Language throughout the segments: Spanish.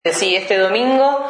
Sí, este domingo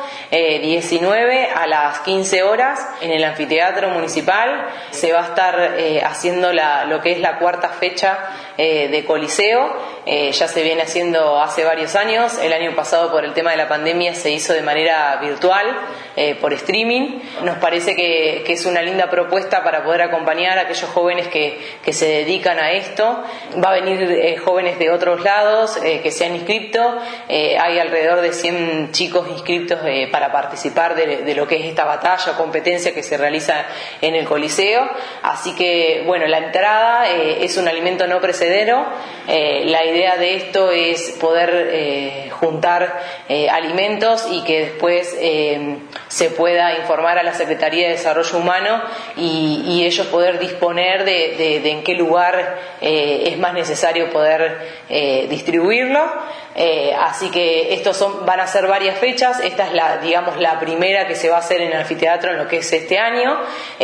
19 a las 15 horas en el anfiteatro municipal se va a estar haciendo lo que es la cuarta fecha de Coliseo. Ya se viene haciendo hace varios años. El año pasado, por el tema de la pandemia, se hizo de manera virtual, por streaming. Nos parece que es una linda propuesta para poder acompañar a aquellos jóvenes que se dedican a esto. Va a venir jóvenes de otros lados que se han inscrito. Hay alrededor de 100 chicos inscritos para participar de lo que es esta batalla o competencia que se realiza en el Coliseo. Así que, bueno, la entrada es un alimento no perecedero. La idea de esto es poder juntar alimentos y que después se pueda informar a la Secretaría de Desarrollo Humano y ellos poder disponer de en qué lugar es más necesario poder distribuirlo. Así que estos van a ser varias fechas. Esta es la primera que se va a hacer en el anfiteatro en lo que es este año,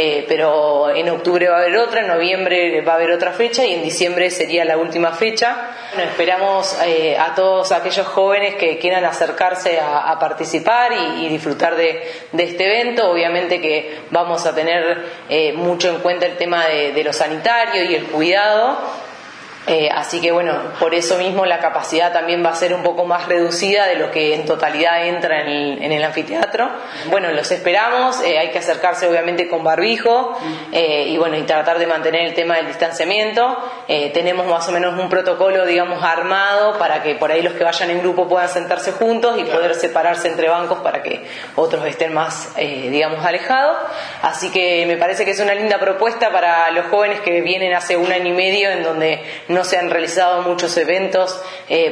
pero en octubre va a haber otra, en noviembre va a haber otra fecha y en diciembre sería la última fecha. Bueno, esperamos a todos aquellos jóvenes que quieran acercarse a participar y disfrutar de este evento. Obviamente que vamos a tener mucho en cuenta el tema de lo sanitario y el cuidado. Así que bueno, por eso mismo la capacidad también va a ser un poco más reducida de lo que en totalidad entra en el anfiteatro. Bueno, los esperamos, hay que acercarse obviamente con barbijo y bueno, y tratar de mantener el tema del distanciamiento. Tenemos más o menos un protocolo, digamos, armado para que por ahí los que vayan en grupo puedan sentarse juntos y poder separarse entre bancos para que otros estén más, digamos, alejados. Así que me parece que es una linda propuesta para los jóvenes que vienen hace un año y medio en donde no se han realizado muchos eventos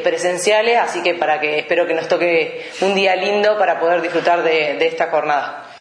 presenciales, así que espero que nos toque un día lindo para poder disfrutar de esta jornada.